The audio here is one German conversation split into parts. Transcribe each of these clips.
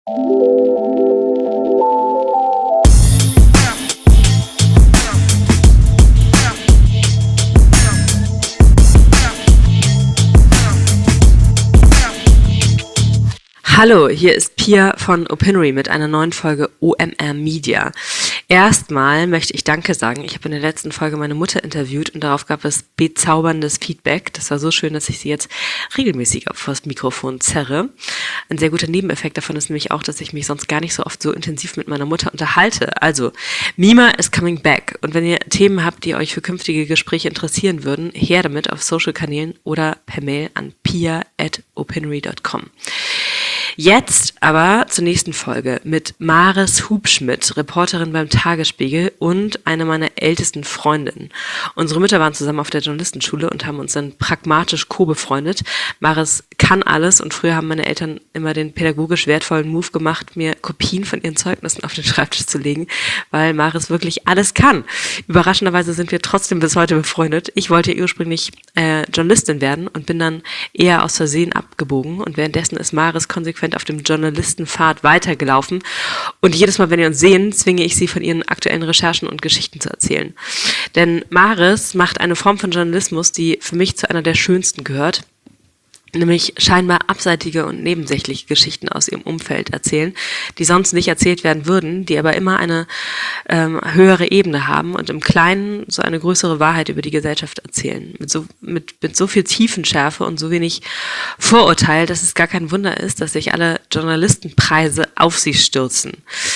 Hallo, hier ist Pia von Opinory mit einer neuen Folge OMR Media. Erstmal möchte ich Danke sagen. Ich habe in der letzten Folge meine Mutter interviewt und darauf gab es bezauberndes Feedback. Das war so schön, dass ich sie jetzt regelmäßig auf das Mikrofon zerre. Ein sehr guter Nebeneffekt davon ist nämlich auch, dass ich mich sonst gar nicht so oft so intensiv mit meiner Mutter unterhalte. Also, Mima is coming back. Und wenn ihr Themen habt, die euch für künftige Gespräche interessieren würden, her damit auf Social-Kanälen oder per Mail an pia@opinory.com. Jetzt aber zur nächsten Folge mit Maris Hubschmidt, Reporterin beim Tagesspiegel und eine meiner ältesten Freundinnen. Unsere Mütter waren zusammen auf der Journalistenschule und haben uns dann pragmatisch co-befreundet. Maris kann alles und früher haben meine Eltern immer den pädagogisch wertvollen Move gemacht, mir Kopien von ihren Zeugnissen auf den Schreibtisch zu legen, weil Maris wirklich alles kann. Überraschenderweise sind wir trotzdem bis heute befreundet. Ich wollte ursprünglich Journalistin werden und bin dann eher aus Versehen abgebogen und währenddessen ist Maris konsequent auf dem Journalistenpfad weitergelaufen und jedes Mal, wenn wir uns sehen, zwinge ich sie von ihren aktuellen Recherchen und Geschichten zu erzählen. Denn Maris macht eine Form von Journalismus, die für mich zu einer der schönsten gehört, nämlich scheinbar abseitige und nebensächliche Geschichten aus ihrem Umfeld erzählen, die sonst nicht erzählt werden würden, die aber immer eine höhere Ebene haben und im Kleinen so eine größere Wahrheit über die Gesellschaft erzählen. Mit so viel Tiefenschärfe und so wenig Vorurteil, dass es gar kein Wunder ist, dass sich alle Journalistenpreise auf sie stürzen.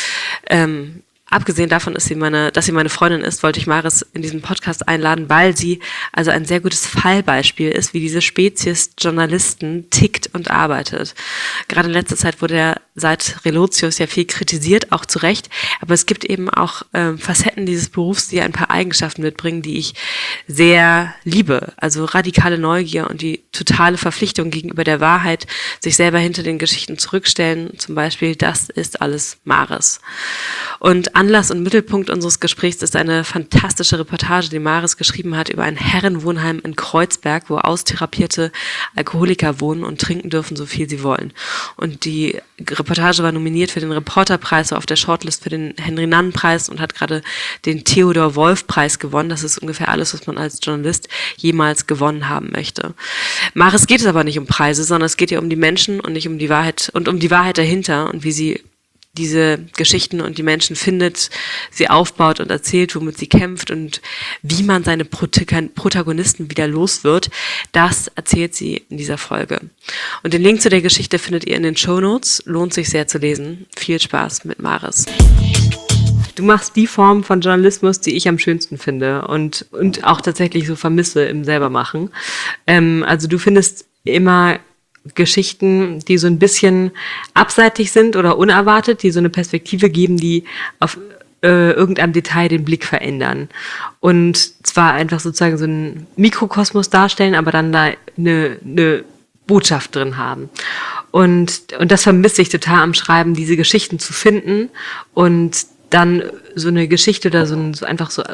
Abgesehen davon, dass sie meine Freundin ist, wollte ich Maris in diesen Podcast einladen, weil sie also ein sehr gutes Fallbeispiel ist, wie diese Spezies Journalisten tickt und arbeitet. Gerade in letzter Zeit wurde er seit Relotius ja viel kritisiert, auch zu Recht, aber es gibt eben auch Facetten dieses Berufs, die ein paar Eigenschaften mitbringen, die ich sehr liebe. Also radikale Neugier und die totale Verpflichtung gegenüber der Wahrheit, sich selber hinter den Geschichten zurückstellen, zum Beispiel, das ist alles Maris. Und Anlass und Mittelpunkt unseres Gesprächs ist eine fantastische Reportage, die Maris geschrieben hat über ein Herrenwohnheim in Kreuzberg, wo austherapierte Alkoholiker wohnen und trinken dürfen, so viel sie wollen. Und die Reportage war nominiert für den Reporterpreis, war auf der Shortlist für den Henry-Nannen-Preis und hat gerade den Theodor-Wolf-Preis gewonnen. Das ist ungefähr alles, was man als Journalist jemals gewonnen haben möchte. Maris geht es aber nicht um Preise, sondern es geht ihr um die Menschen und nicht um die Wahrheit und um die Wahrheit dahinter und wie sie diese Geschichten und die Menschen findet, sie aufbaut und erzählt, womit sie kämpft und wie man seine Protagonisten wieder los wird, das erzählt sie in dieser Folge. Und den Link zu der Geschichte findet ihr in den Shownotes, lohnt sich sehr zu lesen. Viel Spaß mit Maris. Du machst die Form von Journalismus, die ich am schönsten finde und auch tatsächlich so vermisse im Selbermachen. Also du findest immer Geschichten, die so ein bisschen abseitig sind oder unerwartet, die so eine Perspektive geben, die auf irgendeinem Detail den Blick verändern. Und zwar einfach sozusagen so einen Mikrokosmos darstellen, aber dann da eine Botschaft drin haben. Und das vermisse ich total am Schreiben, diese Geschichten zu finden und dann so eine Geschichte oder so einfach so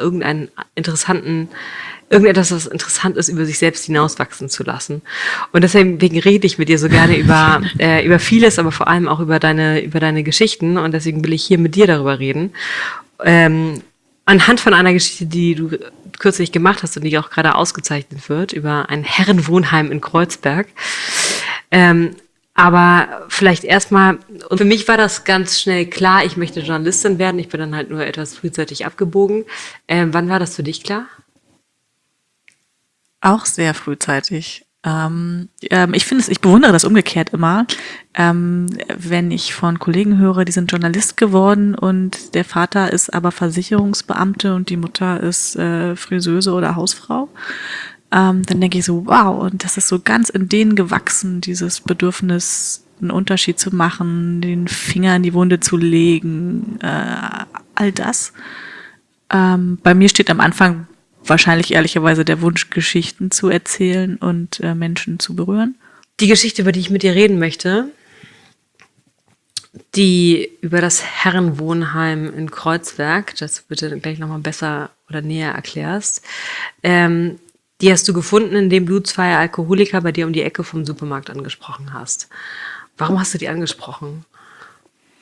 irgendetwas, was interessant ist, über sich selbst hinauswachsen zu lassen. Und deswegen rede ich mit dir so gerne über vieles, aber vor allem auch über deine Geschichten. Und deswegen will ich hier mit dir darüber reden. Anhand von einer Geschichte, die du kürzlich gemacht hast und die auch gerade ausgezeichnet wird, über ein Herrenwohnheim in Kreuzberg. Aber vielleicht erstmal, und für mich war das ganz schnell klar, ich möchte Journalistin werden. Ich bin dann halt nur etwas frühzeitig abgebogen. Wann war das für dich klar? Auch sehr frühzeitig. Ich bewundere das umgekehrt immer, wenn ich von Kollegen höre, die sind Journalist geworden und der Vater ist aber Versicherungsbeamte und die Mutter ist Friseuse oder Hausfrau. Dann denke ich so, wow, und das ist so ganz in denen gewachsen, dieses Bedürfnis, einen Unterschied zu machen, den Finger in die Wunde zu legen, all das. Bei mir steht am Anfang wahrscheinlich ehrlicherweise der Wunsch, Geschichten zu erzählen und Menschen zu berühren. Die Geschichte, über die ich mit dir reden möchte, die über das Herrenwohnheim in Kreuzberg, das du bitte gleich nochmal besser oder näher erklärst, die hast du gefunden, indem du 2 Alkoholiker bei dir um die Ecke vom Supermarkt angesprochen hast. Warum hast du die angesprochen?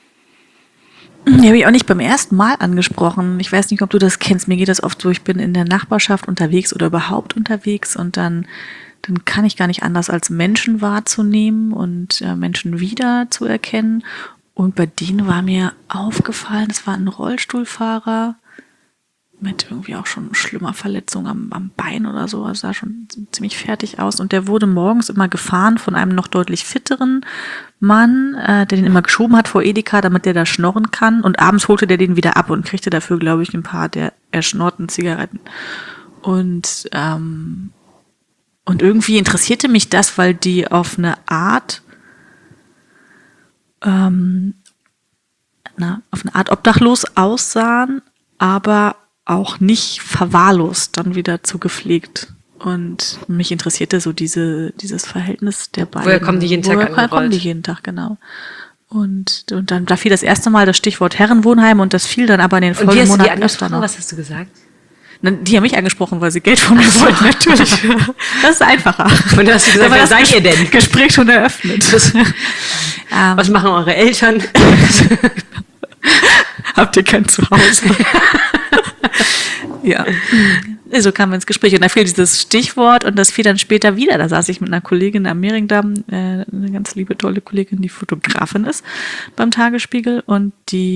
Die habe ich auch nicht beim ersten Mal angesprochen. Ich weiß nicht, ob du das kennst. Mir geht das oft so, ich bin in der Nachbarschaft unterwegs oder überhaupt unterwegs und dann kann ich gar nicht anders, als Menschen wahrzunehmen und Menschen wieder zu erkennen. Und bei denen war mir aufgefallen, es war ein Rollstuhlfahrer mit irgendwie auch schon schlimmer Verletzung am Bein oder so. Also sah schon ziemlich fertig aus. Und der wurde morgens immer gefahren von einem noch deutlich fitteren Mann, der den immer geschoben hat vor Edeka, damit der da schnorren kann. Und abends holte der den wieder ab und kriegte dafür, glaube ich, ein paar der erschnorrten Zigaretten. Und irgendwie interessierte mich das, weil die auf eine Art obdachlos aussahen, aber auch nicht verwahrlost, dann wieder zu gepflegt. Und mich interessierte so dieses Verhältnis der beiden. Woher kommen die jeden Tag angerollt? Kommen die jeden Tag, genau. Und dann, da fiel das erste Mal das Stichwort Herrenwohnheim und das fiel dann aber in den folgenden Monaten öfter noch. Was hast du gesagt? Die haben mich angesprochen, weil sie Geld von mir wollten, natürlich. Das ist einfacher. Und du hast gesagt, wer seid ihr denn? Gespräch schon eröffnet. Was machen eure Eltern? Habt ihr kein Zuhause? Ja. So kamen wir ins Gespräch und da fiel dieses Stichwort und das fiel dann später wieder. Da saß ich mit einer Kollegin am Mehringdamm, eine ganz liebe, tolle Kollegin, die Fotografin ist beim Tagesspiegel und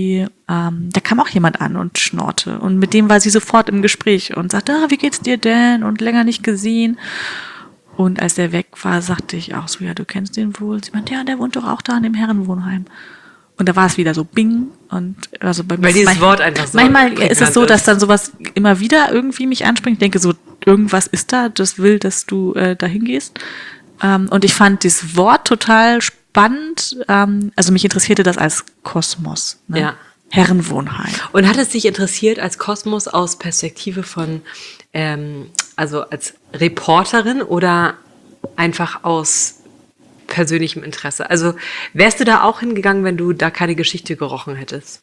da kam auch jemand an und schnorrte und mit dem war sie sofort im Gespräch und sagte, wie geht's dir denn? Und länger nicht gesehen. Und als der weg war, sagte ich auch so, ja, du kennst den wohl. Sie meinte, ja, der wohnt doch auch da in dem Herrenwohnheim. Und da war es wieder so bing und also bei mir weil dieses Wort einfach so manchmal ist es so, dass dann sowas immer wieder irgendwie mich anspringt. Ich denke so, irgendwas ist da, das will, dass du dahin gehst. Und ich fand dieses Wort total spannend. Also mich interessierte das als Kosmos. Ne? Ja. Herrenwohnheim. Und hat es dich interessiert als Kosmos aus Perspektive von, also als Reporterin oder einfach aus persönlichem Interesse? Also wärst du da auch hingegangen, wenn du da keine Geschichte gerochen hättest?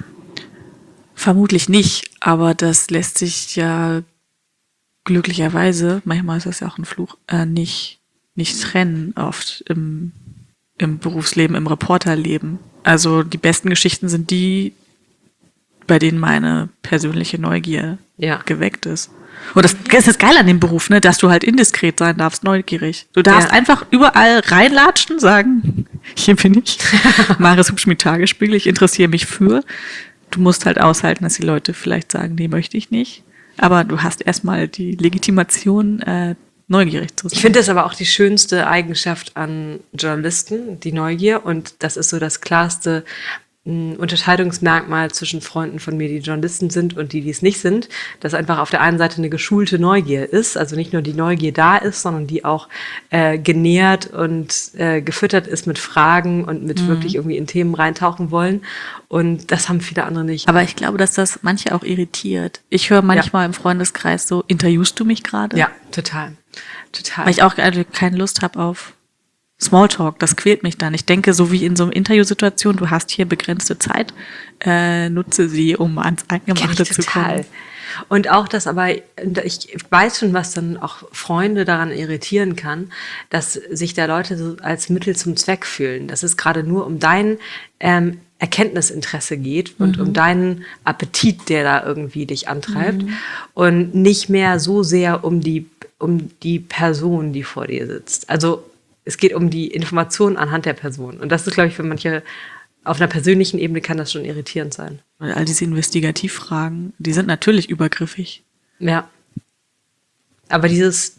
Vermutlich nicht, aber das lässt sich ja glücklicherweise, manchmal ist das ja auch ein Fluch, nicht trennen oft im Berufsleben, im Reporterleben. Also die besten Geschichten sind die, bei denen meine persönliche Neugier geweckt ist. Und das ist das Geile an dem Beruf, ne, dass du halt indiskret sein darfst, neugierig. Du darfst einfach überall reinlatschen, sagen, hier bin ich, Maris Hubschmied Tagesspiegel, ich interessiere mich für. Du musst halt aushalten, dass die Leute vielleicht sagen, nee, möchte ich nicht. Aber du hast erstmal die Legitimation, neugierig zu sein. Ich finde das aber auch die schönste Eigenschaft an Journalisten, die Neugier. Und das ist so das klarste Unterscheidungsmerkmal zwischen Freunden von mir, die Journalisten sind und die es nicht sind, dass einfach auf der einen Seite eine geschulte Neugier ist, also nicht nur die Neugier da ist, sondern die auch genährt und gefüttert ist mit Fragen und mit wirklich irgendwie in Themen reintauchen wollen. Und das haben viele andere nicht. Aber ich glaube, dass das manche auch irritiert. Ich höre manchmal im Freundeskreis so, interviewst du mich gerade? Ja, total. Total. Weil ich auch keine Lust habe auf Smalltalk, das quält mich dann. Ich denke, so wie in so einer Interviewsituation, du hast hier begrenzte Zeit, nutze sie, um ans Eingemachte zu kommen. Und auch das aber, ich weiß schon, was dann auch Freunde daran irritieren kann, dass sich da Leute so als Mittel zum Zweck fühlen. Dass es gerade nur um dein Erkenntnisinteresse geht und um deinen Appetit, der da irgendwie dich antreibt und nicht mehr so sehr um die Person, die vor dir sitzt. Also es geht um die Information anhand der Person. Und das ist, glaube ich, für manche, auf einer persönlichen Ebene kann das schon irritierend sein. Und all diese Investigativfragen, die sind natürlich übergriffig. Ja. Aber diese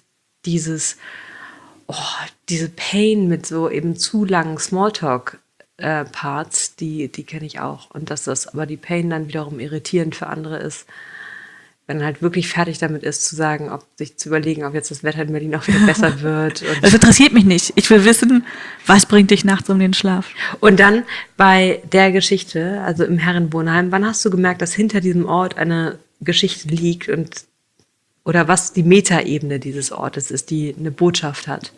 Pain mit so eben zu langen Smalltalk-Parts, die kenne ich auch. Und dass das aber die Pain dann wiederum irritierend für andere ist, wenn halt wirklich fertig damit ist, zu sagen, sich zu überlegen, ob jetzt das Wetter in Berlin auch wieder besser wird. Und das interessiert mich nicht. Ich will wissen, was bringt dich nachts um den Schlaf? Und dann bei der Geschichte, also im Herrenwohnheim, wann hast du gemerkt, dass hinter diesem Ort eine Geschichte liegt oder was die Metaebene dieses Ortes ist, die eine Botschaft hat?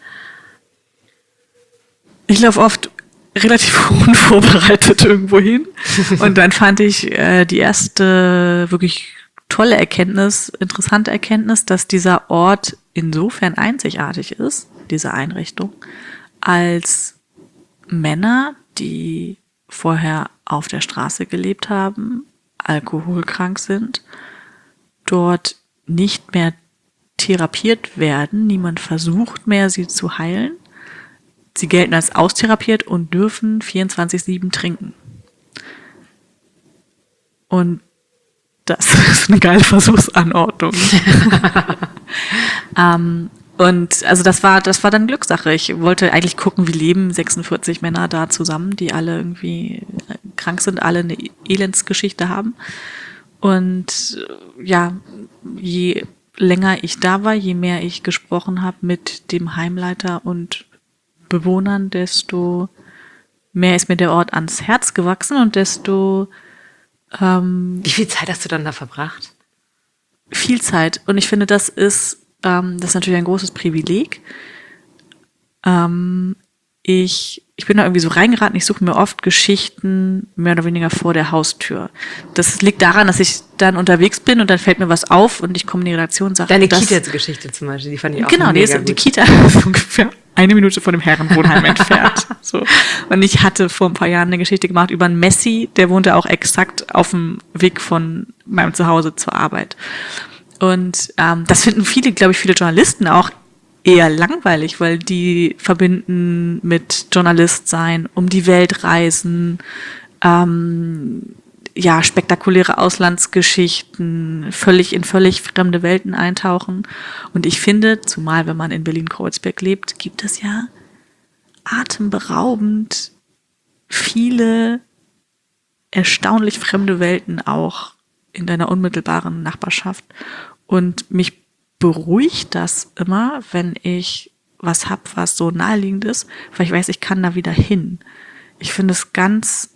Ich laufe oft relativ unvorbereitet irgendwo hin und dann fand ich die erste wirklich tolle Erkenntnis, interessante Erkenntnis, dass dieser Ort insofern einzigartig ist, diese Einrichtung, als Männer, die vorher auf der Straße gelebt haben, alkoholkrank sind, dort nicht mehr therapiert werden, niemand versucht mehr, sie zu heilen. Sie gelten als austherapiert und dürfen 24/7 trinken. Und das ist eine geile Versuchsanordnung. Und also das war dann Glückssache. Ich wollte eigentlich gucken, wie leben 46 Männer da zusammen, die alle irgendwie krank sind, alle eine Elendsgeschichte haben. Und ja, je länger ich da war, je mehr ich gesprochen habe mit dem Heimleiter und Bewohnern, desto mehr ist mir der Ort ans Herz gewachsen und desto Wie viel Zeit hast du dann da verbracht? viel Zeit. Und ich finde, das ist natürlich ein großes Privileg. Ich bin da irgendwie so reingeraten, ich suche mir oft Geschichten mehr oder weniger vor der Haustür. Das liegt daran, dass ich dann unterwegs bin und dann fällt mir was auf und ich komme in die Redaktion und sage... Deine Kita-Geschichte zum Beispiel, die fand ich auch genau, mega gut. Die Kita ist ungefähr 1 Minute von dem Herrenwohnheim entfernt. So. Und ich hatte vor ein paar Jahren eine Geschichte gemacht über einen Messi, der wohnte auch exakt auf dem Weg von meinem Zuhause zur Arbeit. Und das finden viele Journalisten auch eher langweilig, weil die verbinden mit Journalist sein, um die Welt reisen, spektakuläre Auslandsgeschichten, in völlig fremde Welten eintauchen. Und ich finde, zumal wenn man in Berlin-Kreuzberg lebt, gibt es ja atemberaubend viele erstaunlich fremde Welten auch in deiner unmittelbaren Nachbarschaft. Und mich beruhigt das immer, wenn ich was hab, was so naheliegend ist, weil ich weiß, ich kann da wieder hin. Ich finde es ganz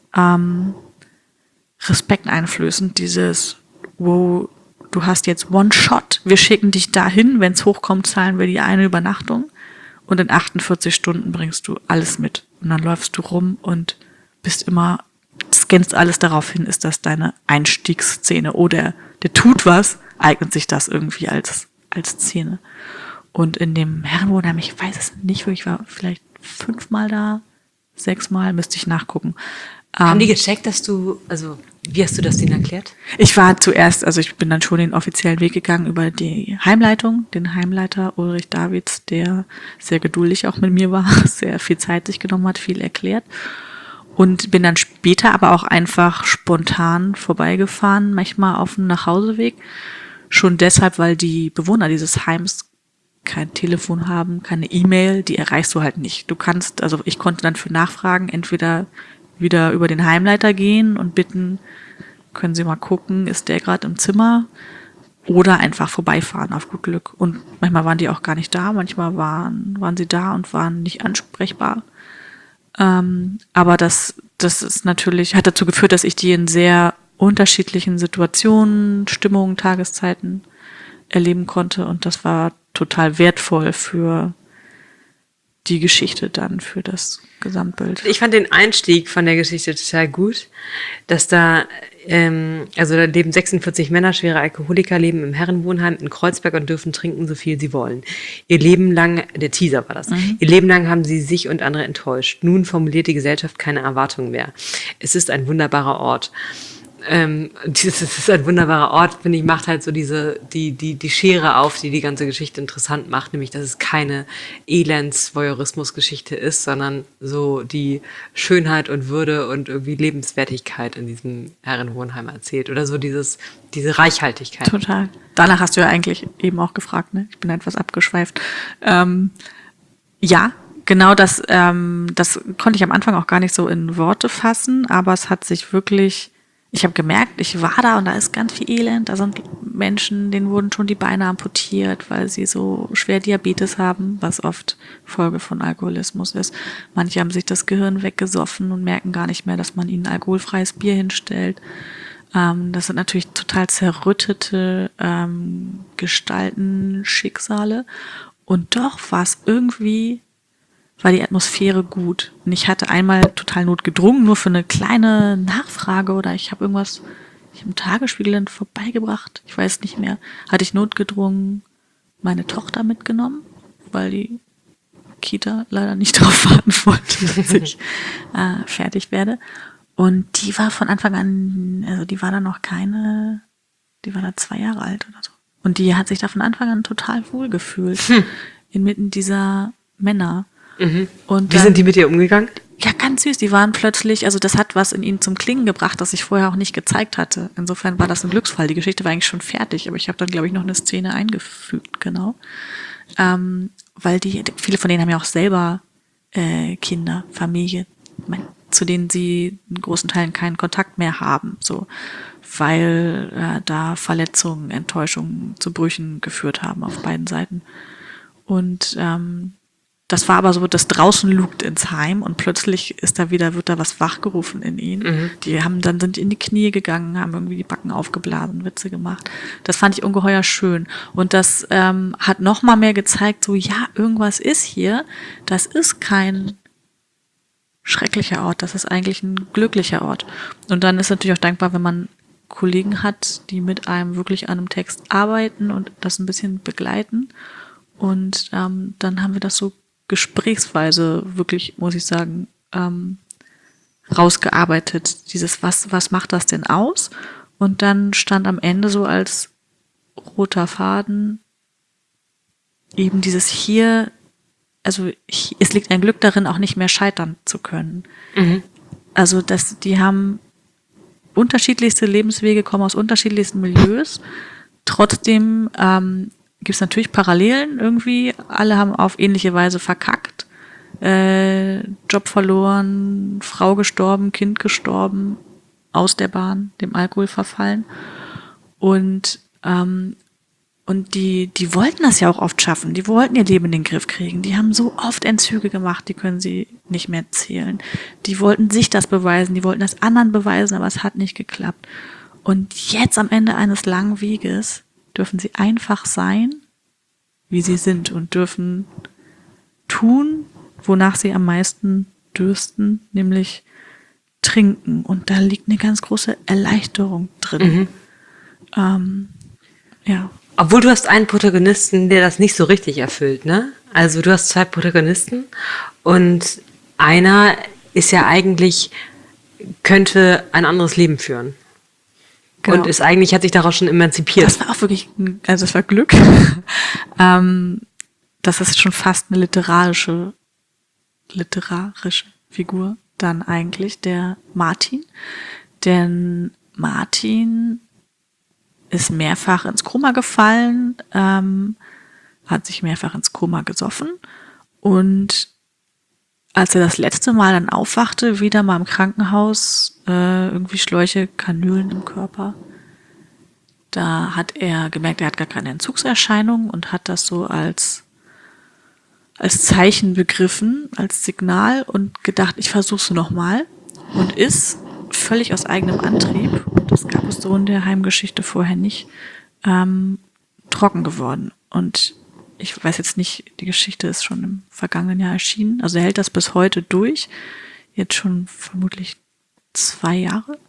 respekteinflößend, dieses, wow, du hast jetzt One Shot, wir schicken dich dahin, wenn es hochkommt, zahlen wir die eine Übernachtung und in 48 Stunden bringst du alles mit. Und dann läufst du rum und bist immer, scannst alles darauf hin, ist das deine Einstiegsszene oder der tut was, eignet sich das irgendwie als Szene. Und in dem Herrenwohnheim, ich weiß es nicht, ich war vielleicht 5-mal da, 6-mal, müsste ich nachgucken. Haben die gecheckt, wie hast du das denen erklärt? Ich war zuerst, ich bin dann schon den offiziellen Weg gegangen über die Heimleitung, den Heimleiter Ulrich Davids, der sehr geduldig auch mit mir war, sehr viel Zeit sich genommen hat, viel erklärt. Und bin dann später aber auch einfach spontan vorbeigefahren, manchmal auf dem Nachhauseweg. Schon deshalb, weil die Bewohner dieses Heims kein Telefon haben, keine E-Mail, die erreichst du halt nicht. Ich konnte dann für Nachfragen entweder wieder über den Heimleiter gehen und bitten, können Sie mal gucken, ist der gerade im Zimmer? Oder einfach vorbeifahren auf gut Glück. Und manchmal waren die auch gar nicht da, manchmal waren sie da und waren nicht ansprechbar. Aber das ist natürlich, hat dazu geführt, dass ich die in sehr unterschiedlichen Situationen, Stimmungen, Tageszeiten erleben konnte. Und das war total wertvoll für die Geschichte dann, für das Gesamtbild. Ich fand den Einstieg von der Geschichte total gut, dass da leben 46 Männer, schwere Alkoholiker, leben im Herrenwohnheim in Kreuzberg und dürfen trinken, so viel sie wollen. Ihr Leben lang, der Teaser war das, ihr Leben lang haben sie sich und andere enttäuscht. Nun formuliert die Gesellschaft keine Erwartungen mehr. Es ist ein wunderbarer Ort. Es ist ein wunderbarer Ort, finde ich, macht halt so die Schere auf, die ganze Geschichte interessant macht, nämlich, dass es keine Elends-Voyeurismus-Geschichte ist, sondern so die Schönheit und Würde und irgendwie Lebenswertigkeit in diesem Herrenwohnheim erzählt oder so diese Reichhaltigkeit. Total. Danach hast du ja eigentlich eben auch gefragt, ne? Ich bin etwas abgeschweift. Ja, genau das konnte ich am Anfang auch gar nicht so in Worte fassen, aber es hat sich wirklich... Ich habe gemerkt, ich war da und da ist ganz viel Elend. Da sind Menschen, denen wurden schon die Beine amputiert, weil sie so schwer Diabetes haben, was oft Folge von Alkoholismus ist. Manche haben sich das Gehirn weggesoffen und merken gar nicht mehr, dass man ihnen alkoholfreies Bier hinstellt. Das sind natürlich total zerrüttete Gestalten, Schicksale. Und doch war die Atmosphäre gut. Und ich hatte einmal total notgedrungen, nur für eine kleine Nachfrage oder ich habe einen Tagesspiegel vorbeigebracht, ich weiß nicht mehr, hatte ich notgedrungen meine Tochter mitgenommen, weil die Kita leider nicht darauf warten wollte, dass ich fertig werde. Und die war von Anfang an, also die war da noch keine, die war da 2 Jahre alt oder so. Und die hat sich da von Anfang an total wohl gefühlt. Inmitten dieser Männer. Und Wie sind die mit ihr umgegangen? Ja, ganz süß. Die waren plötzlich, also das hat was in ihnen zum Klingen gebracht, das ich vorher auch nicht gezeigt hatte. Insofern war das ein Glücksfall. Die Geschichte war eigentlich schon fertig, aber ich habe dann, glaube ich, noch eine Szene eingefügt, genau. Weil viele von denen haben ja auch selber Kinder, Familie, zu denen sie in großen Teilen keinen Kontakt mehr haben, so, weil da Verletzungen, Enttäuschungen zu Brüchen geführt haben auf beiden Seiten. Und das war aber so, dass draußen lugt ins Heim und plötzlich wird da was wachgerufen in ihnen. Die sind in die Knie gegangen, haben irgendwie die Backen aufgeblasen, Witze gemacht. Das fand ich ungeheuer schön. Und das hat noch mal mehr gezeigt, so, ja, irgendwas ist hier. Das ist kein schrecklicher Ort, das ist eigentlich ein glücklicher Ort. Und dann ist natürlich auch dankbar, wenn man Kollegen hat, die mit einem wirklich an einem Text arbeiten und das ein bisschen begleiten. Und dann haben wir das so gesprächsweise wirklich, muss ich sagen, rausgearbeitet. Dieses, was macht das denn aus? Und dann stand am Ende so als roter Faden eben dieses hier, also es liegt ein Glück darin, auch nicht mehr scheitern zu können. Also die haben unterschiedlichste Lebenswege, kommen aus unterschiedlichsten Milieus. Trotzdem gibt es natürlich Parallelen irgendwie. Alle haben auf ähnliche Weise verkackt. Job verloren, Frau gestorben, Kind gestorben, aus der Bahn, dem Alkohol verfallen. Und die wollten das ja auch oft schaffen. Die wollten ihr Leben in den Griff kriegen. Die haben so oft Entzüge gemacht, die können sie nicht mehr zählen. Die wollten sich das beweisen, die wollten das anderen beweisen, aber es hat nicht geklappt. Und jetzt am Ende eines langen Weges dürfen sie einfach sein, wie sie sind und dürfen tun, wonach sie am meisten dürsten, nämlich trinken. Und da liegt eine ganz große Erleichterung drin. Ja. Obwohl du hast einen Protagonisten, der das nicht so richtig erfüllt, ne? Also du hast 2 Protagonisten und einer ist ja eigentlich, könnte ein anderes Leben führen. Genau. Und ist eigentlich, hat sich daraus schon emanzipiert. Das war auch wirklich, also das war Glück. Das ist schon fast eine literarische Figur dann eigentlich, der Martin. Denn Martin ist mehrfach ins Koma gefallen, hat sich mehrfach ins Koma gesoffen und als er das letzte Mal dann aufwachte, wieder mal im Krankenhaus, irgendwie Schläuche, Kanülen im Körper, da hat er gemerkt, er hat gar keine Entzugserscheinungen und hat das so als Zeichen begriffen, als Signal und gedacht, ich versuch's nochmal und ist völlig aus eigenem Antrieb, das gab es so in der Heimgeschichte vorher nicht, trocken geworden. Und ich weiß jetzt nicht, die Geschichte ist schon im vergangenen Jahr erschienen, also er hält das bis heute durch, jetzt schon vermutlich 2 Jahre,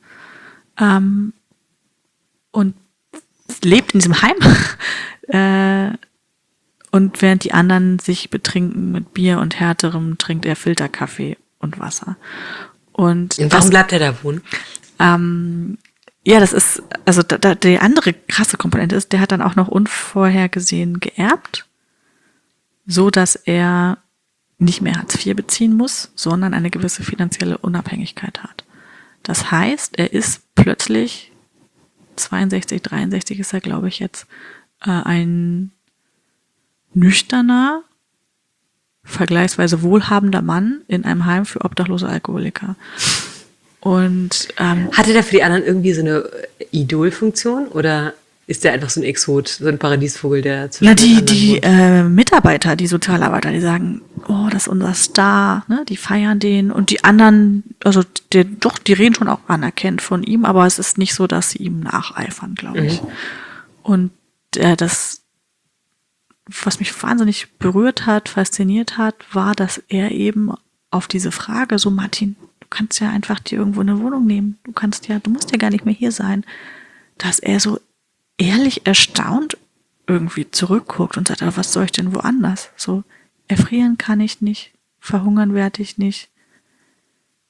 und lebt in diesem Heim. Und während die anderen sich betrinken mit Bier und Härterem, trinkt er Filterkaffee und Wasser. Und warum bleibt er da wohnen? Ja, das ist, also die andere krasse Komponente ist, der hat dann auch noch unvorhergesehen geerbt, so dass er nicht mehr Hartz IV beziehen muss, sondern eine gewisse finanzielle Unabhängigkeit hat. Das heißt, er ist plötzlich 62, 63 ist er, glaube ich, jetzt ein nüchterner, vergleichsweise wohlhabender Mann in einem Heim für obdachlose Alkoholiker. Und hatte der für die anderen irgendwie so eine Idolfunktion oder ist der einfach so ein Exot, so ein Paradiesvogel, der zwischen die Mitarbeiter, die Sozialarbeiter, die sagen, oh, das ist unser Star, ne? Die feiern den und die anderen, also die reden schon auch anerkennt von ihm, aber es ist nicht so, dass sie ihm nacheifern, glaube ich. Und das, was mich wahnsinnig berührt hat, fasziniert hat, war, dass er eben auf diese Frage, so Martin, du kannst ja einfach dir irgendwo eine Wohnung nehmen, du musst ja gar nicht mehr hier sein, dass er so ehrlich erstaunt irgendwie zurückguckt und sagt, aber was soll ich denn woanders? So, erfrieren kann ich nicht, verhungern werde ich nicht.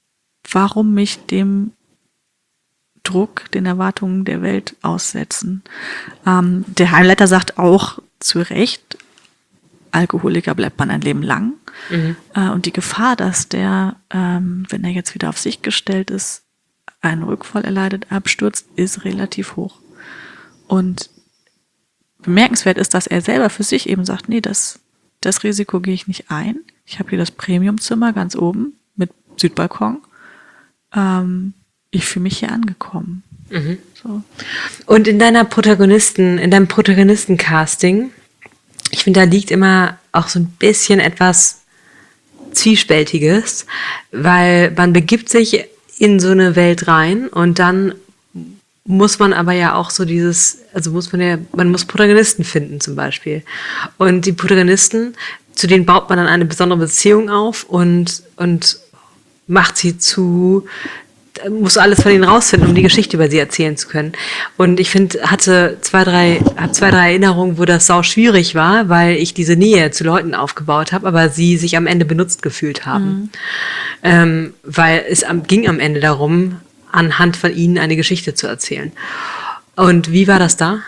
warum mich dem Druck, den Erwartungen der Welt aussetzen? Der Heimleiter sagt auch zu Recht, Alkoholiker bleibt man ein Leben lang. Und die Gefahr, dass der, wenn er jetzt wieder auf sich gestellt ist, einen Rückfall erleidet, abstürzt, ist relativ hoch. Und bemerkenswert ist, dass er selber für sich eben sagt, nee, das Risiko gehe ich nicht ein. Ich habe hier das Premiumzimmer ganz oben mit Südbalkon. Ich fühle mich hier angekommen. So. Und in deinem Protagonisten-Casting, ich finde, da liegt immer auch so ein bisschen etwas Zwiespältiges, weil man begibt sich in so eine Welt rein und dann muss man aber ja auch so man muss Protagonisten finden zum Beispiel. Und die Protagonisten, zu denen baut man dann eine besondere Beziehung auf und macht sie muss alles von ihnen rausfinden, um die Geschichte über sie erzählen zu können. Und ich finde, habe zwei, drei Erinnerungen, wo das sau schwierig war, weil ich diese Nähe zu Leuten aufgebaut habe, aber sie sich am Ende benutzt gefühlt haben. Weil es ging am Ende darum, anhand von ihnen eine Geschichte zu erzählen. Und wie war das da?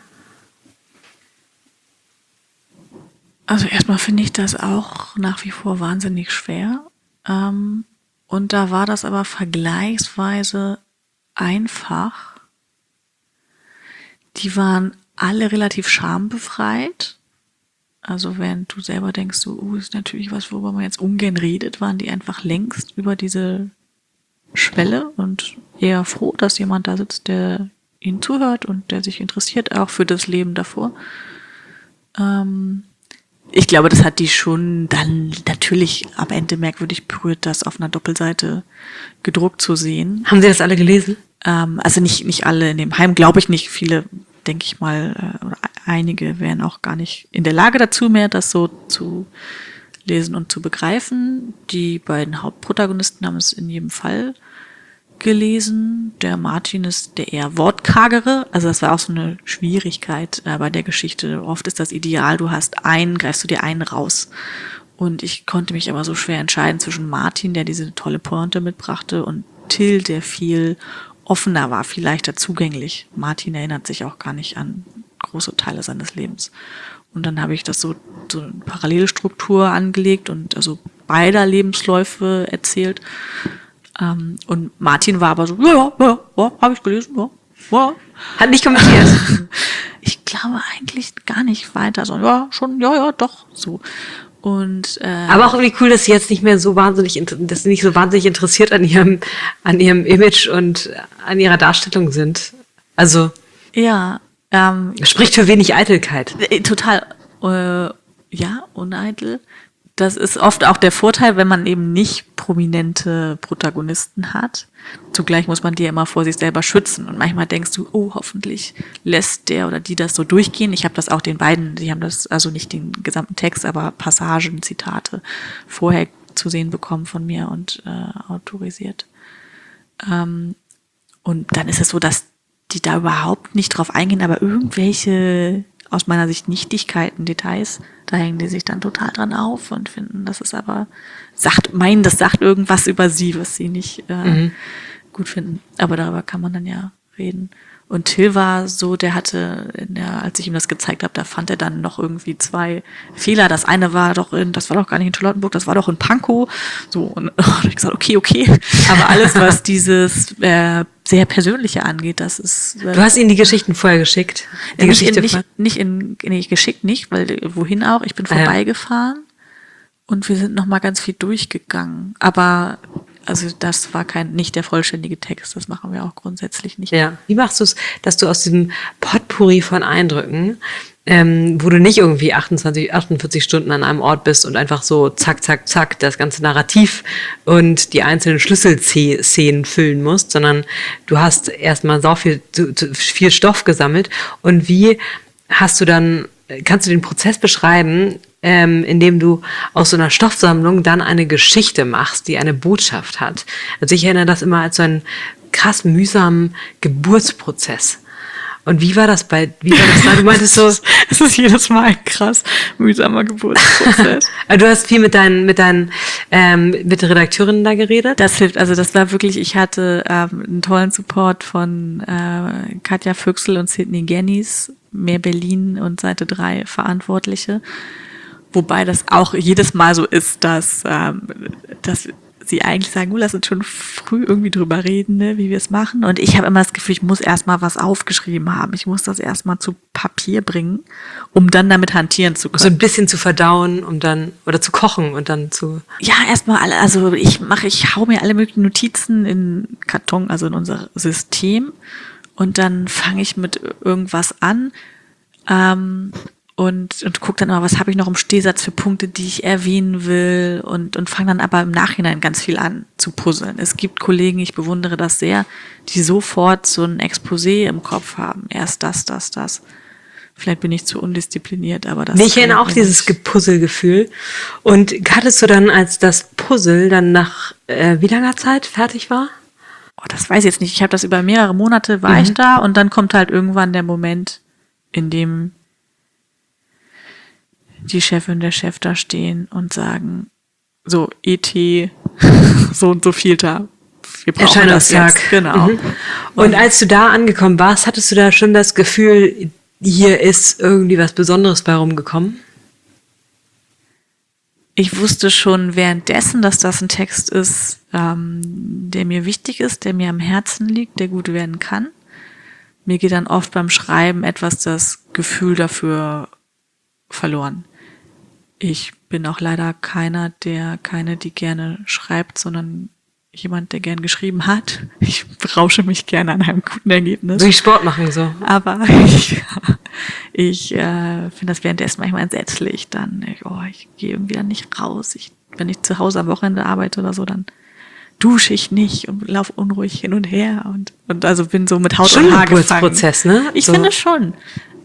Also erstmal finde ich das auch nach wie vor wahnsinnig schwer. Und da war das aber vergleichsweise einfach. Die waren alle relativ schambefreit. Also während du selber denkst, so, ist natürlich was, worüber man jetzt ungern redet, waren die einfach längst über diese Schwelle und eher froh, dass jemand da sitzt, der ihnen zuhört und der sich interessiert auch für das Leben davor. Ich glaube, das hat die schon dann natürlich am Ende merkwürdig berührt, das auf einer Doppelseite gedruckt zu sehen. Haben Sie das alle gelesen? Also nicht alle in dem Heim, glaube ich nicht. Viele, denke ich mal, oder einige wären auch gar nicht in der Lage dazu mehr, das so zu lesen und zu begreifen. Die beiden Hauptprotagonisten haben es in jedem Fall gelesen. Der Martin ist der eher wortkargere. Also das war auch so eine Schwierigkeit bei der Geschichte. Oft ist das Ideal, greifst du dir einen raus. Und ich konnte mich aber so schwer entscheiden zwischen Martin, der diese tolle Pointe mitbrachte, und Till, der viel offener war, viel leichter zugänglich. Martin erinnert sich auch gar nicht an große Teile seines Lebens. Und dann habe ich das so eine Parallelstruktur angelegt und also beider Lebensläufe erzählt. Und Martin war aber so, ja, habe ich gelesen, ja. Hat nicht kommentiert. Ich glaube eigentlich gar nicht weiter, so, ja, schon, ja, doch, so. Und, aber auch irgendwie cool, dass sie jetzt nicht mehr so wahnsinnig interessiert an ihrem Image und an ihrer Darstellung sind. Also. Ja, spricht für wenig Eitelkeit. Total, ja, uneitel. Das ist oft auch der Vorteil, wenn man eben nicht prominente Protagonisten hat. Zugleich muss man die immer vor sich selber schützen. Und manchmal denkst du, oh, hoffentlich lässt der oder die das so durchgehen. Ich habe das auch den beiden, die haben das, also nicht den gesamten Text, aber Passagen, Zitate vorher zu sehen bekommen von mir und autorisiert. Und dann ist es so, dass die da überhaupt nicht drauf eingehen, aber irgendwelche aus meiner Sicht Nichtigkeiten, Details, da hängen die sich dann total dran auf und finden, das ist aber, das sagt irgendwas über sie, was sie nicht gut finden. Aber darüber kann man dann ja reden. Und Till war so, der hatte, als ich ihm das gezeigt habe, da fand er dann noch irgendwie 2 Fehler. Das eine war das war doch gar nicht in Charlottenburg, das war doch in Pankow. So, und ich gesagt, okay. Aber alles, was dieses sehr Persönliche angeht, das ist. Du hast ihnen die Geschichten vorher geschickt? Geschickt nicht, weil wohin auch? Ich bin vorbeigefahren und wir sind noch mal ganz viel durchgegangen. Aber also das war nicht der vollständige Text, das machen wir auch grundsätzlich nicht. Ja. Wie machst du es, dass du aus diesem Potpourri von Eindrücken, wo du nicht irgendwie 48 Stunden an einem Ort bist und einfach so zack, zack, zack das ganze Narrativ und die einzelnen Schlüsselszenen füllen musst, sondern du hast erstmal so viel Stoff gesammelt. Und wie kannst du den Prozess beschreiben, indem du aus so einer Stoffsammlung dann eine Geschichte machst, die eine Botschaft hat? Also ich erinnere das immer als so einen krass mühsamen Geburtsprozess. Und wie war das da? Du meintest so, es ist jedes Mal ein krass mühsamer Geburtsprozess. Du hast viel mit deinen mit der Redakteurin da geredet? Das hilft, also das war wirklich, ich hatte einen tollen Support von Katja Füchsel und Sydney Gennies, Mehr Berlin und Seite 3 Verantwortliche. Wobei das auch jedes Mal so ist, dass sie eigentlich sagen, lass uns schon früh irgendwie drüber reden, ne, wie wir es machen. Und ich habe immer das Gefühl, ich muss erstmal was aufgeschrieben haben. Ich muss das erstmal zu Papier bringen, um dann damit hantieren zu können. So ein bisschen zu verdauen, oder zu kochen und dann zu... Ja, erstmal alle, also ich hau mir alle möglichen Notizen in Karton, also in unser System. Und dann fange ich mit irgendwas an. Und guck dann immer, was habe ich noch im Stehsatz für Punkte, die ich erwähnen will und fange dann aber im Nachhinein ganz viel an zu puzzeln. Es gibt Kollegen, ich bewundere das sehr, die sofort so ein Exposé im Kopf haben. Erst das. Vielleicht bin ich zu undiszipliniert, aber das... Ich kenne auch dieses Gepuzzelgefühl. Und hattest du dann, als das Puzzle dann nach wie langer Zeit fertig war? Oh, das weiß ich jetzt nicht. Ich habe das über mehrere Monate, war ich da und dann kommt halt irgendwann der Moment, in dem die Chefin, der Chef da stehen und sagen, so, ET, so und so viel da. Wir brauchen das jetzt. Genau. Und als du da angekommen warst, hattest du da schon das Gefühl, hier ist irgendwie was Besonderes bei rumgekommen? Ich wusste schon währenddessen, dass das ein Text ist, der mir wichtig ist, der mir am Herzen liegt, der gut werden kann. Mir geht dann oft beim Schreiben etwas das Gefühl dafür verloren. Ich bin auch leider keine, die gerne schreibt, sondern jemand, der gern geschrieben hat. Ich berausche mich gerne an einem guten Ergebnis. Durch Sport machen so. Aber ich finde das währenddessen manchmal entsetzlich. Dann, ich gehe irgendwie dann nicht raus. Wenn ich zu Hause am Wochenende arbeite oder so, dann dusche ich nicht und laufe unruhig hin und her und also bin so mit Haut und Haar gefangen. Prozess, ne? Ich finde schon.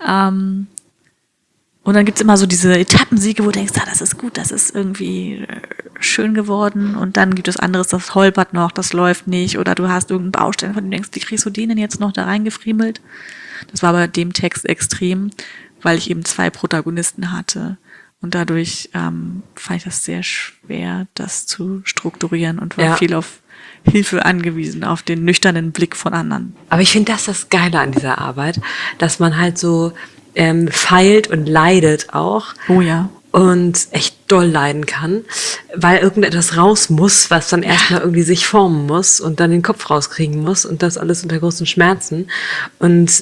Und dann gibt's immer so diese Etappensiege, wo du denkst, das ist gut, das ist irgendwie schön geworden. Und dann gibt es anderes, das holpert noch, das läuft nicht. Oder du hast irgendeinen Baustein, von dem du denkst, wie kriegst du den denn jetzt noch da reingefriemelt? Das war bei dem Text extrem, weil ich eben 2 Protagonisten hatte. Und dadurch fand ich das sehr schwer, das zu strukturieren und war viel auf Hilfe angewiesen, auf den nüchternen Blick von anderen. Aber ich finde das Geile an dieser Arbeit, dass man halt so feilt und leidet auch. Oh ja. Und echt doll leiden kann, weil irgendetwas raus muss, was dann erstmal irgendwie sich formen muss und dann den Kopf rauskriegen muss und das alles unter großen Schmerzen. Und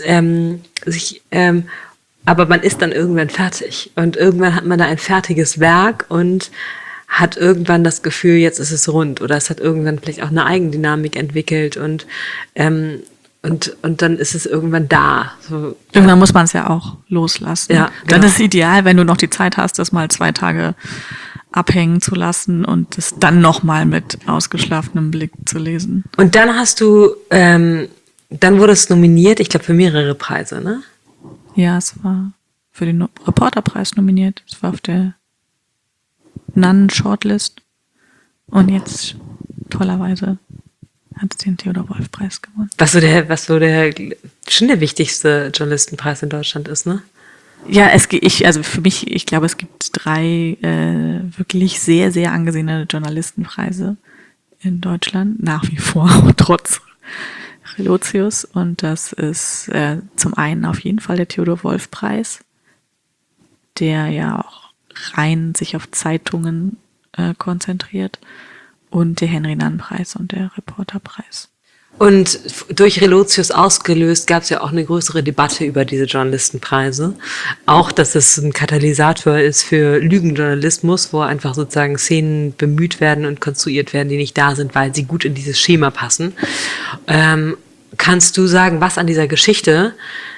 aber man ist dann irgendwann fertig. Und irgendwann hat man da ein fertiges Werk und hat irgendwann das Gefühl, jetzt ist es rund. Oder es hat irgendwann vielleicht auch eine Eigendynamik entwickelt und dann ist es irgendwann da. So, irgendwann muss man es ja auch loslassen. Ja, genau. Dann ist es ideal, wenn du noch die Zeit hast, das mal 2 Tage abhängen zu lassen und es dann nochmal mit ausgeschlafenem Blick zu lesen. Und dann hast du, dann wurde es nominiert, ich glaube für mehrere Preise, ne? Ja, es war für den Reporterpreis nominiert. Es war auf der Shortlist. Und jetzt, tollerweise, hat es den Theodor-Wolff-Preis gewonnen. Was so der schon der wichtigste Journalistenpreis in Deutschland ist, ne? Ja, also für mich, ich glaube, es gibt 3 wirklich sehr, sehr angesehene Journalistenpreise in Deutschland, nach wie vor, trotz Relotius. Und das ist zum einen auf jeden Fall der Theodor-Wolff-Preis, der ja auch rein sich auf Zeitungen konzentriert, und der Henry-Nann-Preis und der Reporterpreis. Und durch Relotius ausgelöst gab es ja auch eine größere Debatte über diese Journalistenpreise. Auch, dass es ein Katalysator ist für Lügenjournalismus, wo einfach sozusagen Szenen bemüht werden und konstruiert werden, die nicht da sind, weil sie gut in dieses Schema passen. Kannst du sagen, was an dieser Geschichte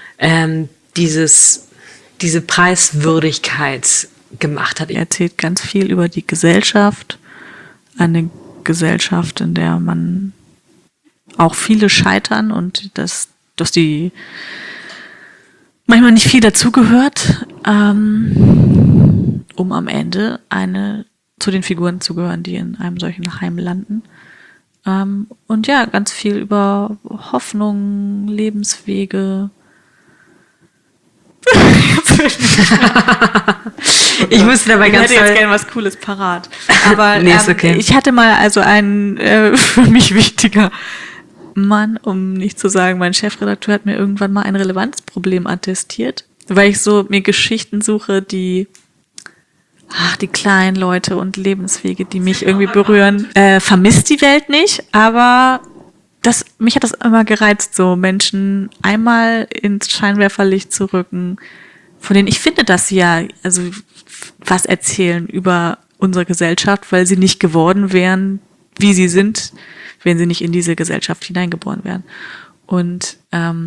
diese Preiswürdigkeit gemacht hat? Er erzählt ganz viel über die Gesellschaft, eine Gesellschaft, in der man auch viele scheitern und dass die manchmal nicht viel dazugehört, um am Ende zu den Figuren zu gehören, die in einem solchen Heim landen. Und ja, ganz viel über Hoffnung, Lebenswege. dazwischen. Ich musste dabei Ich ganz hätte jetzt doll... gerne was Cooles parat. Aber Nee, ist okay. ich hatte mal also einen für mich wichtiger Mann, um nicht zu sagen, mein Chefredakteur hat mir irgendwann mal ein Relevanzproblem attestiert, weil ich so mir Geschichten suche, die kleinen Leute und Lebenswege, die mich irgendwie berühren. Vermisst die Welt nicht, aber mich hat das immer gereizt, so Menschen einmal ins Scheinwerferlicht zu rücken, von denen ich finde, dass sie ja also was erzählen über unsere Gesellschaft, weil sie nicht geworden wären, wie sie sind, wenn sie nicht in diese Gesellschaft hineingeboren wären. Und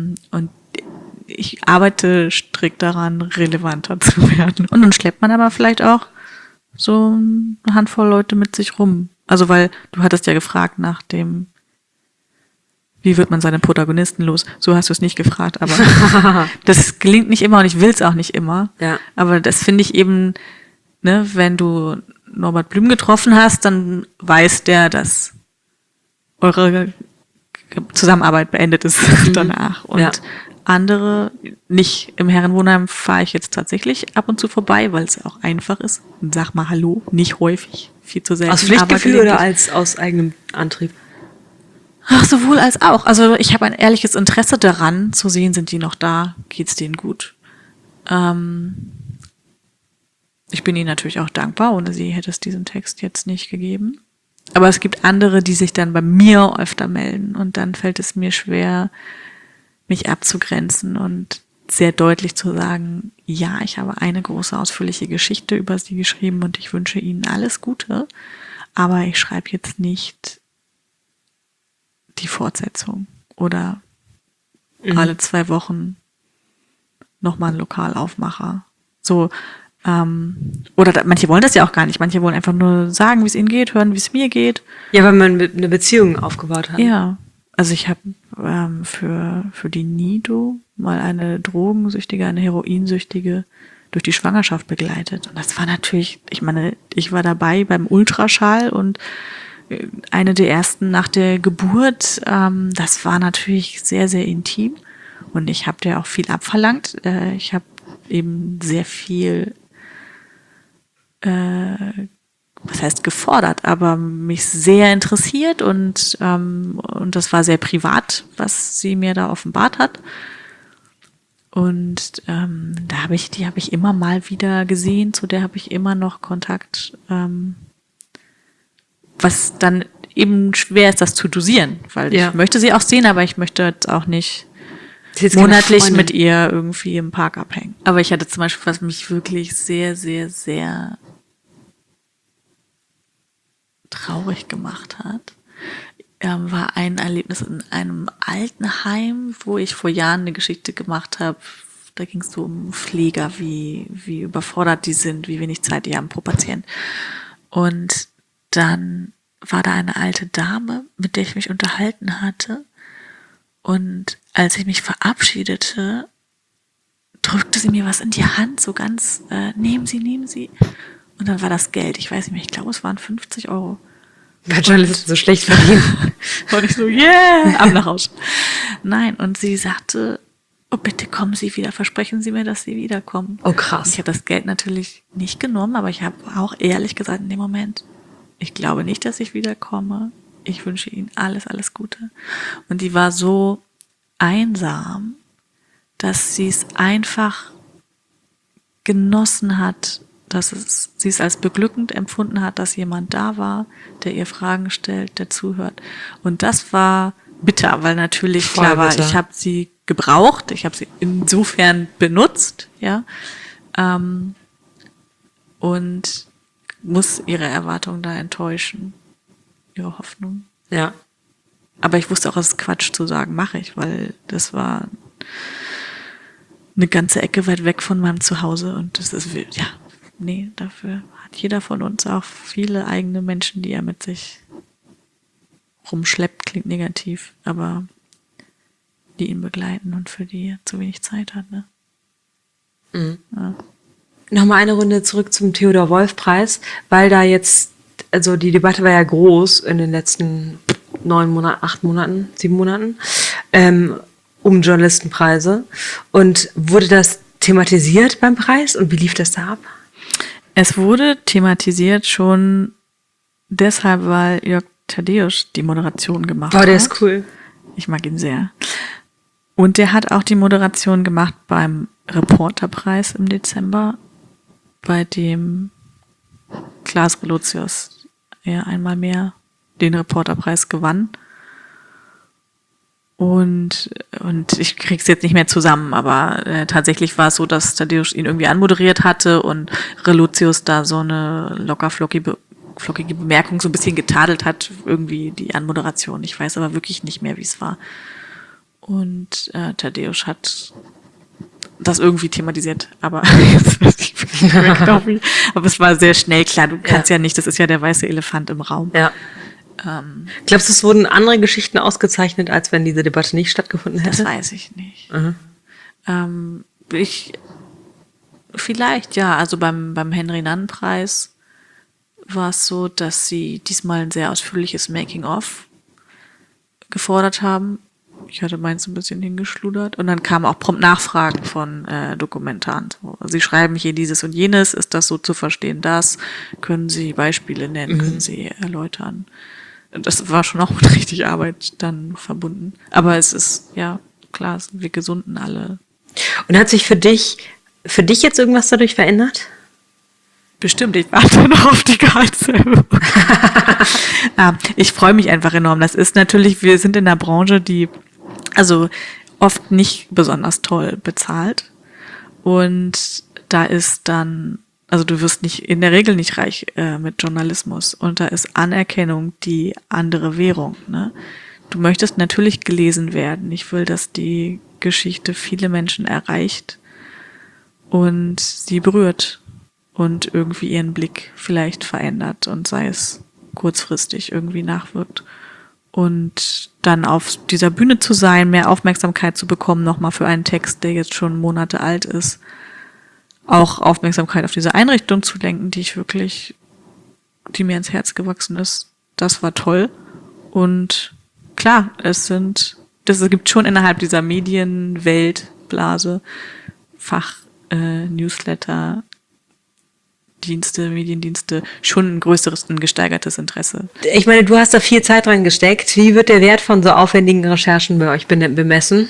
ich arbeite strikt daran, relevanter zu werden. Und dann schleppt man aber vielleicht auch so eine Handvoll Leute mit sich rum. Also weil du hattest ja gefragt nach dem, wie wird man seine Protagonisten los? So hast du es nicht gefragt, aber das gelingt nicht immer und ich will es auch nicht immer. Ja. Aber das finde ich eben, ne, wenn du Norbert Blüm getroffen hast, dann weiß der, dass eure Zusammenarbeit beendet ist danach. Und andere, nicht im Herrenwohnheim, fahre ich jetzt tatsächlich ab und zu vorbei, weil es auch einfach ist. Und sag mal Hallo, nicht häufig, viel zu selten. Aus Pflichtgefühl oder aus eigenem Antrieb? Ach, sowohl als auch. Also ich habe ein ehrliches Interesse daran, zu sehen, sind die noch da, geht's denen gut. Ich bin ihnen natürlich auch dankbar, ohne sie hätte es diesen Text jetzt nicht gegeben. Aber es gibt andere, die sich dann bei mir öfter melden und dann fällt es mir schwer, mich abzugrenzen und sehr deutlich zu sagen, ja, ich habe eine große, ausführliche Geschichte über sie geschrieben und ich wünsche ihnen alles Gute, aber ich schreibe jetzt nicht die Fortsetzung oder alle 2 Wochen nochmal einen Lokalaufmacher. So, oder manche wollen das ja auch gar nicht. Manche wollen einfach nur sagen, wie es ihnen geht, hören, wie es mir geht. Ja, weil man eine Beziehung aufgebaut hat. Ja, also ich habe für die Nido mal eine Drogensüchtige, eine Heroinsüchtige durch die Schwangerschaft begleitet. Und das war natürlich, ich meine, ich war dabei beim Ultraschall und eine der ersten nach der Geburt. Das war natürlich sehr, sehr intim. Und ich habe der auch viel abverlangt. Ich habe eben sehr viel was heißt gefordert, aber mich sehr interessiert und das war sehr privat, was sie mir da offenbart hat. Und die habe ich immer mal wieder gesehen, zu der habe ich immer noch Kontakt, was dann eben schwer ist, das zu dosieren, weil ich möchte sie auch sehen, aber ich möchte jetzt auch nicht monatlich mit ihr irgendwie im Park abhängen. Aber ich hatte zum Beispiel, was mich wirklich sehr, sehr, sehr traurig gemacht hat, war ein Erlebnis in einem Altenheim, wo ich vor Jahren eine Geschichte gemacht habe. Da ging es so um Pfleger, wie überfordert die sind, wie wenig Zeit die haben pro Patient. Und dann war da eine alte Dame, mit der ich mich unterhalten hatte. Und als ich mich verabschiedete, drückte sie mir was in die Hand, so ganz, nehmen Sie. Und dann war das Geld, ich weiß nicht mehr, ich glaube, es waren 50 €. Weil Journalisten so schlecht verdienen. Und ich so, yeah, ab nach Hause. Nein, und sie sagte, oh, bitte kommen Sie wieder, versprechen Sie mir, dass Sie wiederkommen. Oh, krass. Und ich habe das Geld natürlich nicht genommen, aber ich habe auch ehrlich gesagt in dem Moment, ich glaube nicht, dass ich wiederkomme. Ich wünsche Ihnen alles, alles Gute. Und die war so einsam, dass sie es einfach genossen hat, sie es als beglückend empfunden hat, dass jemand da war, der ihr Fragen stellt, der zuhört. Und das war bitter, weil natürlich klar war, ich habe sie gebraucht, ich habe sie insofern benutzt, ja, und muss ihre Erwartungen da enttäuschen, ihre Hoffnung. Ja. Aber ich wusste auch, es ist Quatsch zu sagen, mache ich, weil das war eine ganze Ecke weit weg von meinem Zuhause und das ist, ja, nee, dafür hat jeder von uns auch viele eigene Menschen, die er mit sich rumschleppt, klingt negativ, aber die ihn begleiten und für die er zu wenig Zeit hat, ne? Mhm. Ja. Nochmal eine Runde zurück zum Theodor-Wolff-Preis, weil da jetzt, also die Debatte war ja groß in den letzten 9 Monaten, 8 Monaten, 7 Monaten, um Journalistenpreise. Und wurde das thematisiert beim Preis und wie lief das da ab? Es wurde thematisiert schon deshalb, weil Jörg Thaddeus die Moderation gemacht hat. Oh, der ist cool. Ich mag ihn sehr. Und der hat auch die Moderation gemacht beim Reporterpreis im Dezember, bei dem Klaas Relotius einmal mehr den Reporterpreis gewann. Und ich krieg's jetzt nicht mehr zusammen, aber tatsächlich war es so, dass Thaddeus ihn irgendwie anmoderiert hatte und Relotius da so eine flockige Bemerkung so ein bisschen getadelt hat, irgendwie die Anmoderation. Ich weiß aber wirklich nicht mehr, wie es war. Und Thaddeus hat das irgendwie thematisiert, aber jetzt weiß ich wirklich nicht mehr genau wie. Aber es war sehr schnell klar, du kannst ja nicht, das ist ja der weiße Elefant im Raum. Ja. Glaubst du, es wurden andere Geschichten ausgezeichnet, als wenn diese Debatte nicht stattgefunden hätte? Das weiß ich nicht. Vielleicht, ja. Also beim Henry-Nannen-Preis war es so, dass sie diesmal ein sehr ausführliches Making-of gefordert haben. Ich hatte meins ein bisschen hingeschludert. Und dann kamen auch prompt Nachfragen von Dokumentaren. So, sie schreiben hier dieses und jenes. Ist das so zu verstehen, das? Können Sie Beispiele nennen? Können Sie erläutern? Das war schon auch mit richtig Arbeit dann verbunden. Aber es ist, ja, klar, wir gesunden alle. Und hat sich für dich jetzt irgendwas dadurch verändert? Bestimmt, ich warte noch auf die Gehaltserhöhung. Ich freue mich einfach enorm. Das ist natürlich, wir sind in einer Branche, die also oft nicht besonders toll bezahlt. Und da ist dann, also du wirst in der Regel nicht reich mit Journalismus. Und da ist Anerkennung die andere Währung. Ne? Du möchtest natürlich gelesen werden. Ich will, dass die Geschichte viele Menschen erreicht und sie berührt und irgendwie ihren Blick vielleicht verändert und sei es kurzfristig irgendwie nachwirkt. Und dann auf dieser Bühne zu sein, mehr Aufmerksamkeit zu bekommen, nochmal für einen Text, der jetzt schon Monate alt ist, auch Aufmerksamkeit auf diese Einrichtung zu lenken, die mir ins Herz gewachsen ist, das war toll. Und klar, das gibt schon innerhalb dieser Medienweltblase Newsletter, Mediendienste, schon ein gesteigertes Interesse. Ich meine, du hast da viel Zeit dran gesteckt. Wie wird der Wert von so aufwendigen Recherchen bei euch bemessen?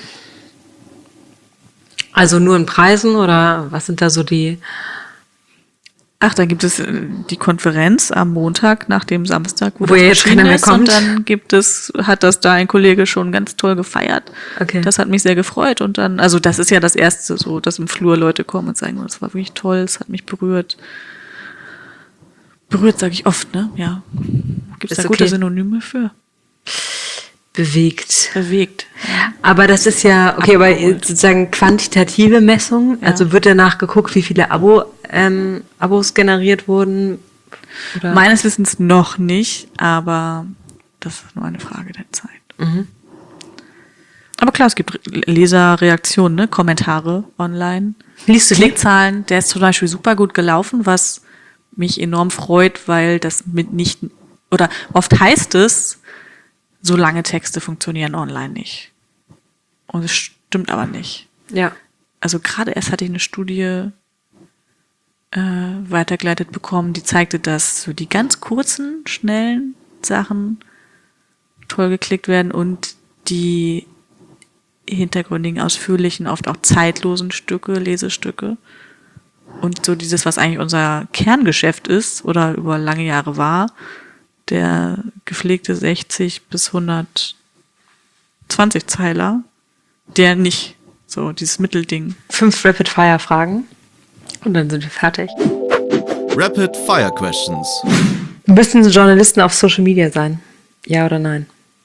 Also nur in Preisen oder was sind da so die? Ach, dann gibt es die Konferenz am Montag nach dem Samstag, wo jetzt keiner mehr kommt. Und dann hat das da ein Kollege schon ganz toll gefeiert. Okay. Das hat mich sehr gefreut. Und dann, also das ist ja das Erste, so, dass im Flur Leute kommen und sagen, das war wirklich toll, es hat mich berührt. Berührt sage ich oft, ne? Ja. Gibt es da gute Synonyme für? Bewegt. Ja. Aber das ist ja, okay, aber sozusagen quantitative Messung, ja. Also wird danach geguckt, wie viele Abos generiert wurden? Oder? Meines Wissens noch nicht, aber das ist nur eine Frage der Zeit. Mhm. Aber klar, es gibt Leserreaktionen, ne? Kommentare online. Liest du Klickzahlen, der ist zum Beispiel super gut gelaufen, was mich enorm freut, weil das oder oft heißt es, so lange Texte funktionieren online nicht. Und es stimmt aber nicht. Ja. Also gerade erst hatte ich eine Studie weitergeleitet bekommen, die zeigte, dass so die ganz kurzen, schnellen Sachen toll geklickt werden und die hintergründigen, ausführlichen, oft auch zeitlosen Lesestücke. Und so dieses, was eigentlich unser Kerngeschäft ist oder über lange Jahre war, der gepflegte 60 bis 120 Zeiler, der nicht, so dieses Mittelding. 5 Rapid-Fire-Fragen und dann sind wir fertig. Rapid-Fire-Questions. Müssen Journalisten auf Social Media sein? Ja oder nein?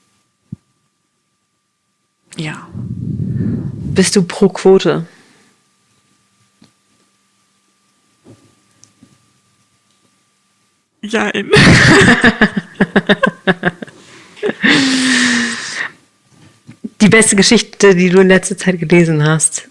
Ja. Bist du pro Quote? Jein. Die beste Geschichte, die du in letzter Zeit gelesen hast?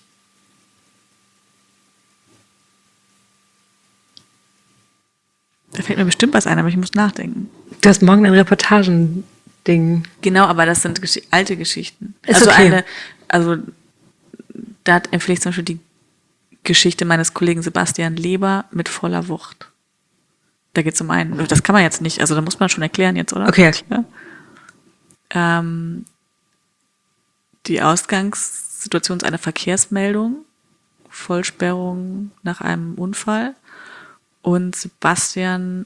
Da fällt mir bestimmt was ein, aber ich muss nachdenken. Du hast morgen ein Reportagen-Ding. Genau, aber das sind alte Geschichten. Ist okay. Da empfehle ich zum Beispiel Geschichte meines Kollegen Sebastian Leber mit voller Wucht. Da geht es um einen, das kann man jetzt nicht, also da muss man schon erklären jetzt, oder? Okay. Ja. Die Ausgangssituation ist eine Verkehrsmeldung, Vollsperrung nach einem Unfall, und Sebastian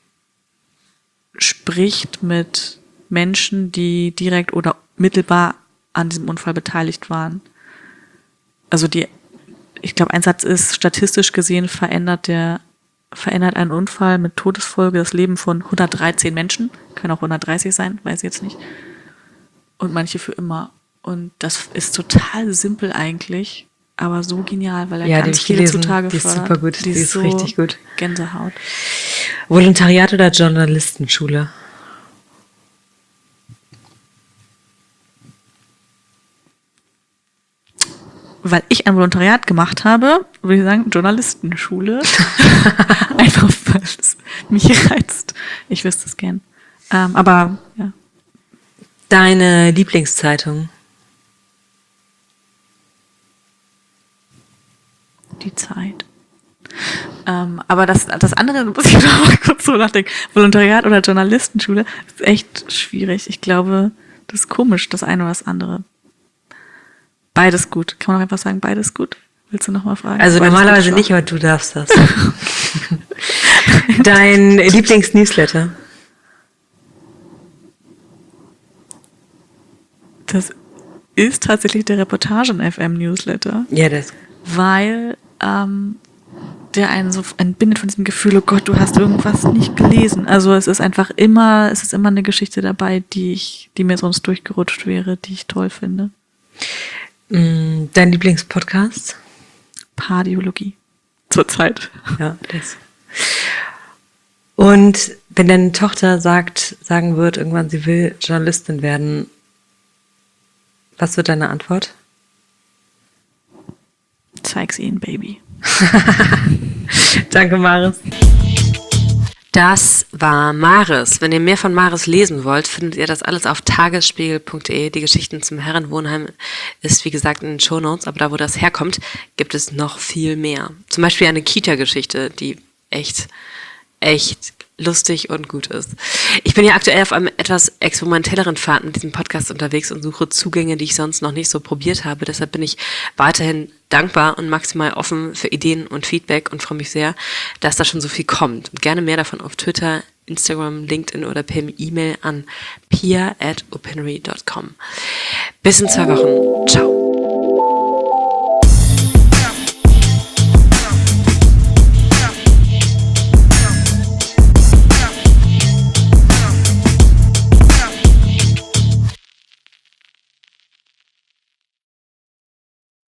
spricht mit Menschen, die direkt oder mittelbar an diesem Unfall beteiligt waren. Also ich glaube, ein Satz ist, statistisch gesehen verändert ein Unfall mit Todesfolge das Leben von 113 Menschen. Können auch 130 sein, weiß ich jetzt nicht. Und manche für immer. Und das ist total simpel eigentlich, aber so genial, weil er ganz viele zutage fördert. Die ist super gut, die ist so richtig gut. Gänsehaut. Volontariat oder Journalistenschule? Weil ich ein Volontariat gemacht habe, würde ich sagen, Journalistenschule. Einfach, weil es mich reizt. Ich wüsste es gern. Aber, ja. Deine Lieblingszeitung? Die Zeit. Aber das andere, muss ich noch mal kurz so nachdenken. Volontariat oder Journalistenschule ist echt schwierig. Ich glaube, das ist komisch, das eine oder das andere. Beides gut. Kann man auch einfach sagen, beides gut? Willst du noch mal fragen? Also beides normalerweise nicht, aber du darfst das. Dein Lieblingsnewsletter? Das ist tatsächlich der Reportagen-FM-Newsletter. Ja, das. Weil der einen so entbindet von diesem Gefühl, oh Gott, du hast irgendwas nicht gelesen. Also es ist immer eine Geschichte dabei, die mir sonst durchgerutscht wäre, die ich toll finde. Dein Lieblingspodcast? Pardiologie. Zurzeit. Ja, das. Und wenn deine Tochter sagen wird, irgendwann sie will Journalistin werden, was wird deine Antwort? Zeig's ihnen, Baby. Danke, Maris. Das war Maris. Wenn ihr mehr von Maris lesen wollt, findet ihr das alles auf tagesspiegel.de. Die Geschichten zum Herrenwohnheim ist, wie gesagt, in den Shownotes, aber da, wo das herkommt, gibt es noch viel mehr. Zum Beispiel eine Kita-Geschichte, die echt lustig und gut ist. Ich bin ja aktuell auf einem etwas experimentelleren Pfad mit diesem Podcast unterwegs und suche Zugänge, die ich sonst noch nicht so probiert habe. Deshalb bin ich weiterhin dankbar und maximal offen für Ideen und Feedback und freue mich sehr, dass da schon so viel kommt. Und gerne mehr davon auf Twitter, Instagram, LinkedIn oder per E-Mail an pia@opinory.com. Bis in 2 Wochen. Ciao.